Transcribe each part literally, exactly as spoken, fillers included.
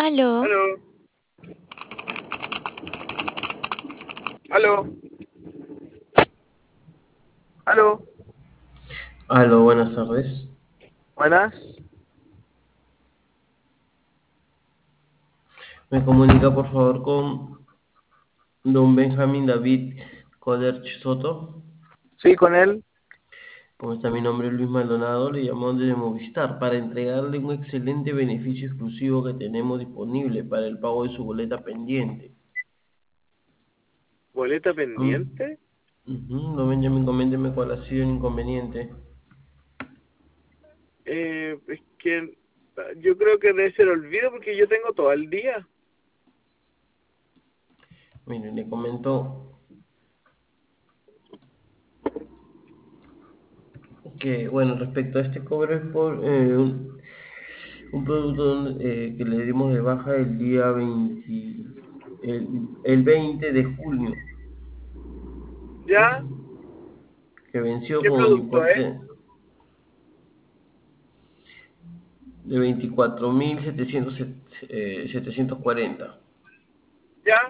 Aló, Aló, aló, aló. Aló, buenas tardes. Buenas. Me comunica por favor con don Benjamín David Coderch Soto. Sí, con él. Como está, mi nombre es Luis Maldonado, le llamo desde Movistar para entregarle un excelente beneficio exclusivo que tenemos disponible para el pago de su boleta pendiente. Boleta Mm, pendiente. ujú, Don Benjamín, coménteme cuál ha sido el inconveniente. Eh, es que yo creo que debe ser olvido porque yo tengo todo el día. Mire, le comento que, bueno, respecto a este cobro es por eh, un, un producto donde, eh, que le dimos de baja el día veinte, el, el veinte de junio, ¿Ya? que venció ¿Qué con un producto es? importe de veinticuatro mil setecientos cuarenta. ¿Ya?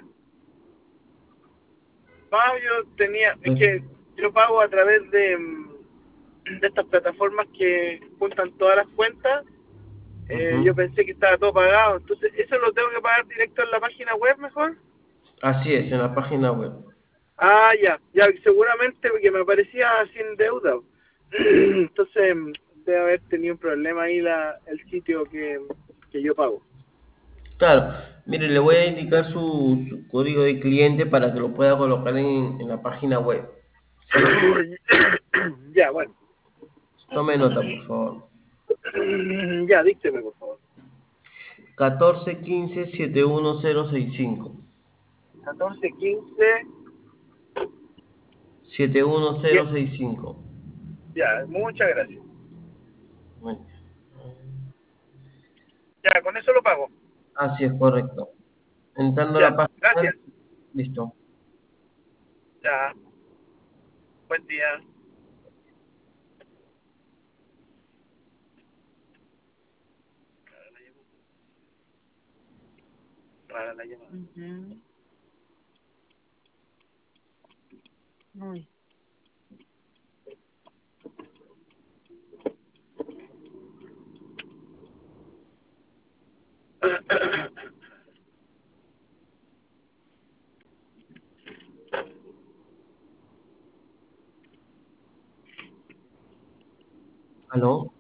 Ah, yo tenía, es Re- que yo pago a través de, mm, de estas plataformas que juntan todas las cuentas. Eh, yo ujú. pensé que estaba todo pagado. Entonces, ¿eso lo tengo que pagar directo en la página web mejor? Así es, en la página web. Ah, ya, ya, seguramente porque me aparecía sin deuda. Entonces, debe haber tenido un problema ahí la, el sitio que, que yo pago. Claro, mire, le voy a indicar su, su código de cliente para que lo pueda colocar en, en la página web. ¿Sí? Ya, bueno. Tome nota, por favor. Ya, dícteme, por favor. catorce quince setenta y uno cero sesenta y cinco. catorce, quince, setenta y uno cero diez. sesenta y cinco. Ya, muchas gracias. Bueno, Ya, con eso lo pago. así es correcto. Entrando a Ya, la página, gracias. listo. Ya, buen día. Rara la llamada. ujú, muy. ¿Aló?